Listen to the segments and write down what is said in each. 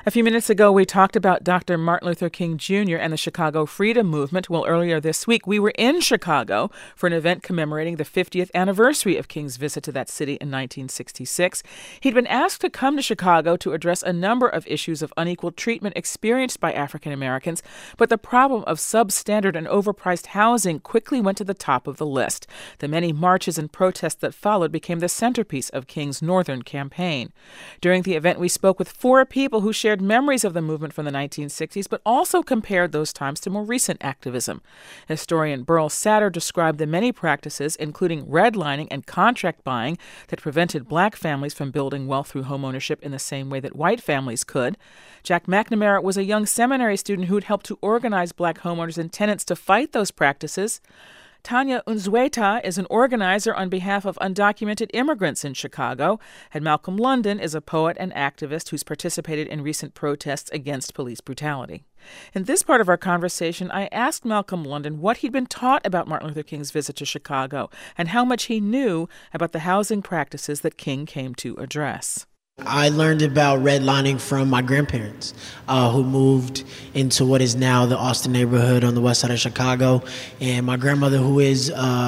A few minutes ago, we talked about Dr. Martin Luther King Jr. and the Chicago Freedom Movement. Well, earlier this week, we were in Chicago for an event commemorating the 50th anniversary of King's visit to that city in 1966. He'd been asked to come to Chicago to address a number of issues of unequal treatment experienced by African Americans, but the problem of substandard and overpriced housing quickly went to the top of the list. The many marches and protests that followed became the centerpiece of King's Northern campaign. During the event, we spoke with four people who shared memories of the movement from the 1960s, but also compared those times to more recent activism. Historian Burl Satter described the many practices, including redlining and contract buying, that prevented black families from building wealth through homeownership in the same way that white families could. Jack McNamara was a young seminary student who'd helped to organize black homeowners and tenants to fight those practices. Tanya Unzueta is an organizer on behalf of undocumented immigrants in Chicago, and Malcolm London is a poet and activist who's participated in recent protests against police brutality. In this part of our conversation, I asked Malcolm London what he'd been taught about Martin Luther King's visit to Chicago and how much he knew about the housing practices that King came to address. I learned about redlining from my grandparents, who moved into what is now the Austin neighborhood on the west side of Chicago. And my grandmother, who is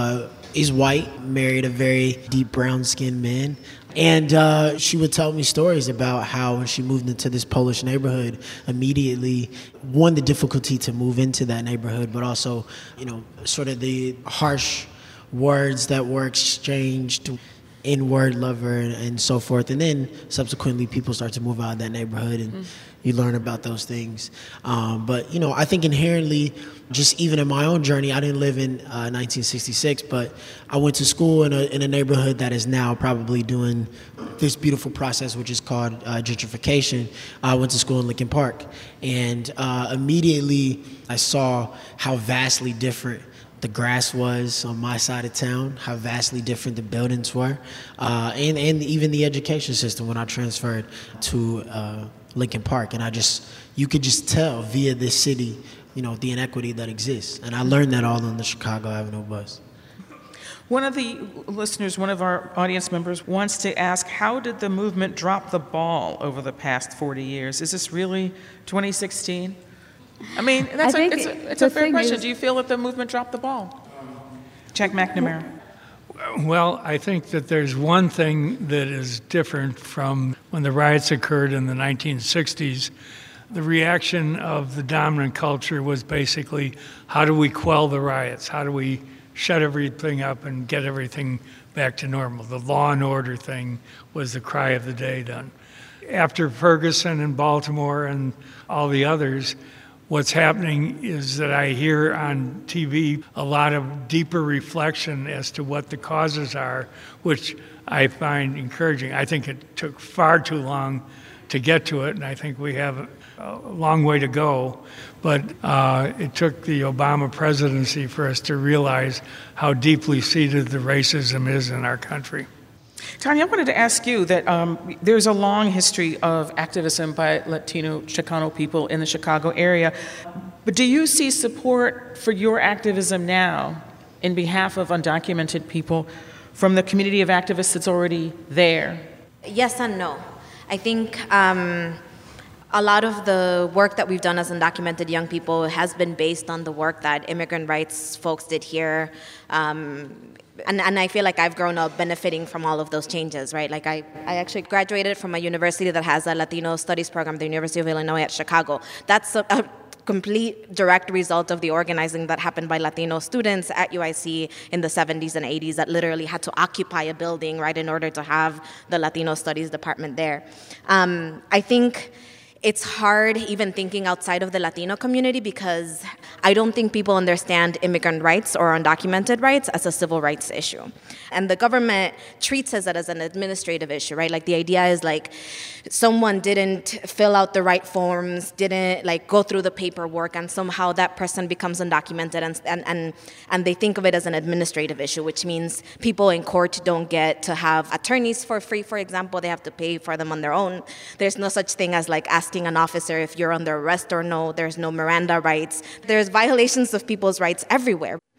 white, married a very deep brown-skinned man. And she would tell me stories about how when she moved into this Polish neighborhood, immediately, one, the difficulty to move into that neighborhood, but also, sort of the harsh words that were exchanged, N-word lover and so forth. And then subsequently people start to move out of that neighborhood and you learn about those things. But I think inherently, just even in my own journey, I didn't live in 1966, but I went to school in a neighborhood that is now probably doing this beautiful process, which is called gentrification. I went to school in Lincoln Park, and immediately I saw how vastly different the grass was on my side of town, how vastly different the buildings were, and even the education system when I transferred to Lincoln Park. And you could just tell via this city, the inequity that exists. And I learned that all on the Chicago Avenue bus. One of the listeners, one of our audience members, wants to ask, how did the movement drop the ball over the past 40 years? Is this really 2016? I mean, it's a fair question. Do you feel that the movement dropped the ball? Jack McNamara. Well, I think that there's one thing that is different from when the riots occurred in the 1960s. The reaction of the dominant culture was basically, how do we quell the riots? How do we shut everything up and get everything back to normal? The law and order thing was the cry of the day then. After Ferguson and Baltimore and all the others, what's happening is that I hear on TV a lot of deeper reflection as to what the causes are, which I find encouraging. I think it took far too long to get to it, and I think we have a long way to go. But it took the Obama presidency for us to realize how deeply seated the racism is in our country. Tanya, I wanted to ask you that there's a long history of activism by Latino Chicano people in the Chicago area. But do you see support for your activism now in behalf of undocumented people from the community of activists that's already there? Yes and no. I think a lot of the work that we've done as undocumented young people has been based on the work that immigrant rights folks did here. And I feel like I've grown up benefiting from all of those changes, right? Like I actually graduated from a university that has a Latino studies program, the University of Illinois at Chicago. That's a complete direct result of the organizing that happened by Latino students at UIC in the 70s and 80s that literally had to occupy a building, right, in order to have the Latino studies department there. I think it's hard even thinking outside of the Latino community because I don't think people understand immigrant rights or undocumented rights as a civil rights issue. And the government treats it as an administrative issue, right? Like the idea is like someone didn't fill out the right forms, didn't like go through the paperwork, and somehow that person becomes undocumented, and they think of it as an administrative issue, which means people in court don't get to have attorneys for free, for example. They have to pay for them on their own. There's no such thing as like asking an officer if you're under arrest or no. There's no Miranda rights. There's violations of people's rights everywhere.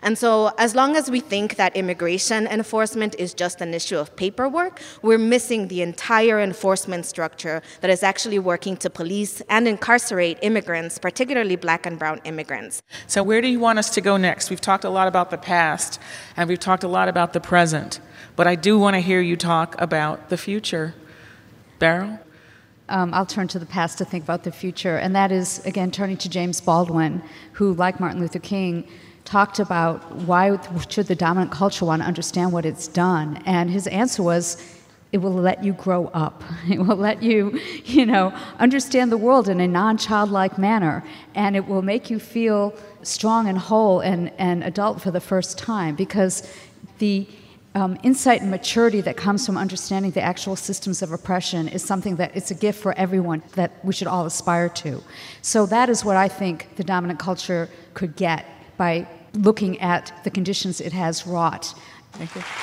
And so as long as we think that immigration enforcement is just an issue of paperwork, we're missing the entire enforcement structure that is actually working to police and incarcerate immigrants, particularly Black and brown immigrants. So where do you want us to go next? We've talked a lot about the past, and we've talked a lot about the present, but I do want to hear you talk about the future. Beryl? I'll turn to the past to think about the future, and that is, again, turning to James Baldwin, who, like Martin Luther King, talked about why should the dominant culture want to understand what it's done, and his answer was, it will let you grow up. It will let you, understand the world in a non-childlike manner, and it will make you feel strong and whole and adult for the first time, because the insight and maturity that comes from understanding the actual systems of oppression is something that it's a gift for everyone that we should all aspire to. So that is what I think the dominant culture could get by looking at the conditions it has wrought. Thank you.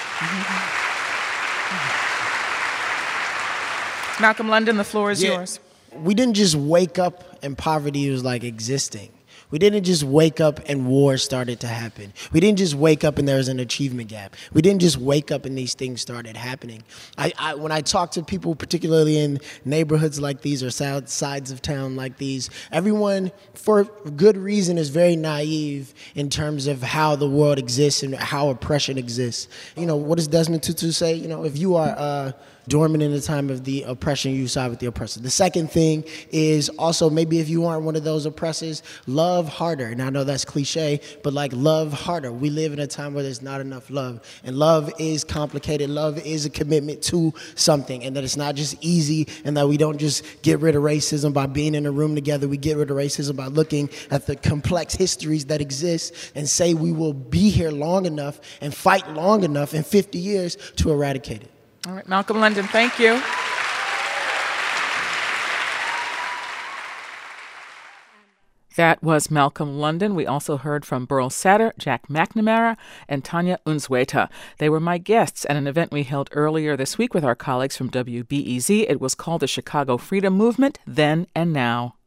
Malcolm London, the floor is yours. We didn't just wake up and poverty was like existing. We didn't just wake up and war started to happen. We didn't just wake up and there was an achievement gap. We didn't just wake up and these things started happening. When I talk to people, particularly in neighborhoods like these or sides of town like these, everyone, for good reason, is very naive in terms of how the world exists and how oppression exists. What does Desmond Tutu say? If you are dormant in the time of the oppression, you side with the oppressor. The second thing is also, maybe if you aren't one of those oppressors, love harder. And I know that's cliche, but love harder. We live in a time where there's not enough love. And love is complicated. Love is a commitment to something, and that it's not just easy, and that we don't just get rid of racism by being in a room together. We get rid of racism by looking at the complex histories that exist and say we will be here long enough and fight long enough in 50 years to eradicate it. All right, Malcolm London, thank you. That was Malcolm London. We also heard from Burl Satter, Jack McNamara, and Tanya Unzueta. They were my guests at an event we held earlier this week with our colleagues from WBEZ. It was called the Chicago Freedom Movement, Then and Now.